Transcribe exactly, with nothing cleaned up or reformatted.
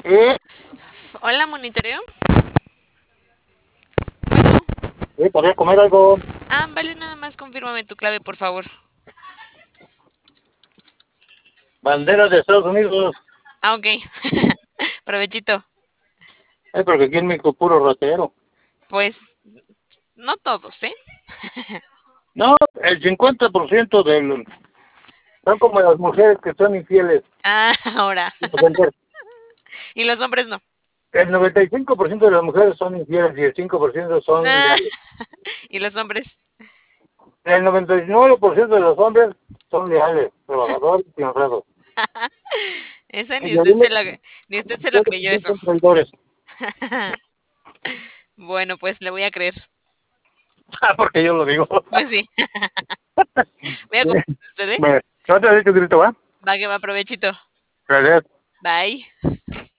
Eh, Hola, monitoreo. Bueno. eh, ¿Podría comer algo? Ah, vale, nada más confírmame tu clave, por favor. Bandera de Estados Unidos. Ah, ok. Provechito. Es porque aquí en México puro ratero. Pues, no todos, ¿eh? No, el cincuenta por ciento del... Son como las mujeres que son infieles. Ah, ahora. Inocentes. Y los hombres no. El noventa y cinco por ciento de las mujeres son infieles y el cinco por ciento son Ah, leales. y los hombres. El noventa y nueve por ciento de los hombres son leales, trabajadores y honrados. Esa Y ni el usted se uno lo, ni usted se lo creyó por ciento eso. son traidores. Bueno, pues le voy a creer. Ah, porque yo lo digo. Pues sí. Voy a confiar en usted, ¿eh? Bueno, no te has dicho grito, ¿va? Va que va, provechito. Gracias. Bye.